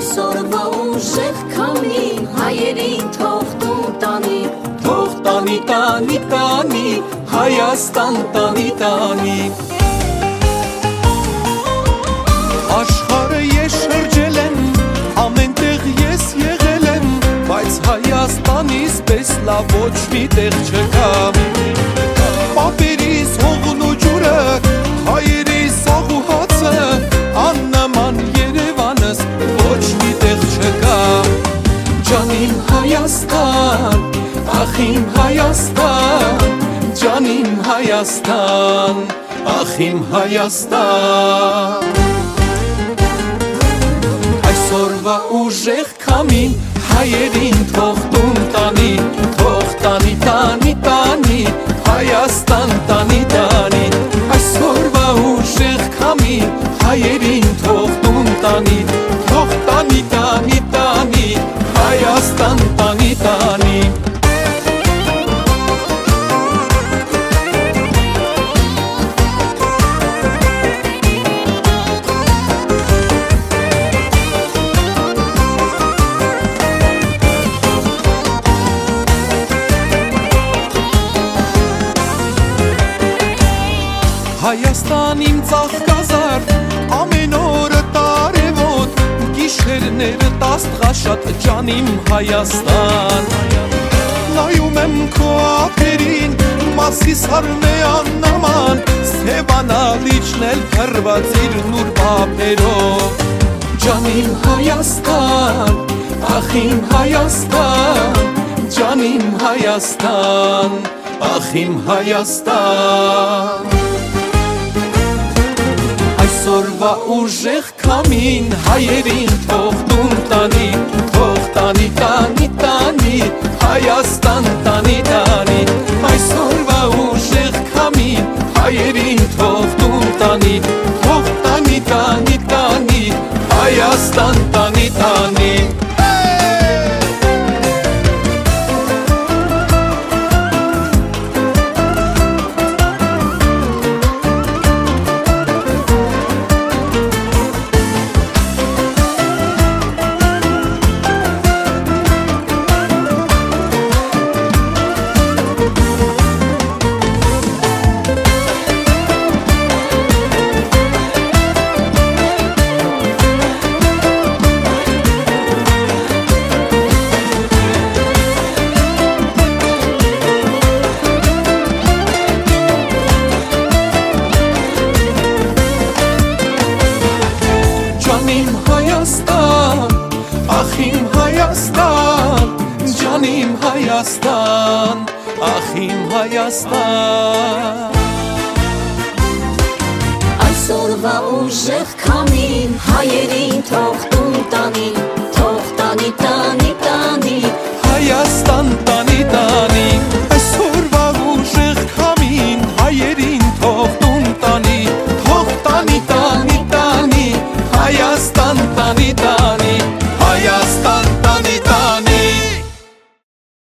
Այսօրվա ուժեղ քամին հայերին թող տուն տանի, թող տանի, տանի, տանի, Հայաստան տանի, տանի։ Աշխարհը ես շրջել եմ, ամենտեղ ես եղել եմ, բայց Հայաստանից պես լավ ոչ մի տեղ չկա։ Պապերիս հողն ու ջուրը, հայերիս աղ ու հացը, աննման Երևանս ոչ մի տեղ չկա։ Ջան իմ Հայաստան, ախ իմ Հայաստան, ջան իմ Հայաստան, ախ իմ Հայաստան։ Այսօրվա ուժեղ քամին հայերին թող տուն տանի, թող տանի, տանի, տանի, Հայաստան տանի, տանի։ Այսօրվա ուժեղ քամին հայերին թող տուն տանի, թող տանի, տանի, տանի, Հայաստան տանի, տանի։ Հայաստան իմ ծաղկազար, ամեն օրը տարևոտ, գիշերները տաստղաշատ, ջան իմ Հայաստան։ Նայում եմ քո ափերին, մասիս հարն է աննաման, սևանալիչն էլ փռված իր նուր պապերով։ Ջան իմ Հայաստան, ախ իմ Հայաստան, ջան իմ Հայաստան, ախ իմ Հայաստան։ Այսօրվա ուժեղ քամին հայերին թող տուն տանի, թող տանի, տանի, տանի, Հայաստան տանի, տանի։ Այսօրվա ուժեղ քամին հայերին թող տուն տանի, թող տանի, տանի, տանի, Հայաստան տանի, տանի։ Ախ իմ Հայաստան, ջան իմ Հայաստան, ախ իմ Հայաստան։ Այսօրվա ուժեղ քամին հայերին թող տուն տանի, թող տանի, տանի, տանի,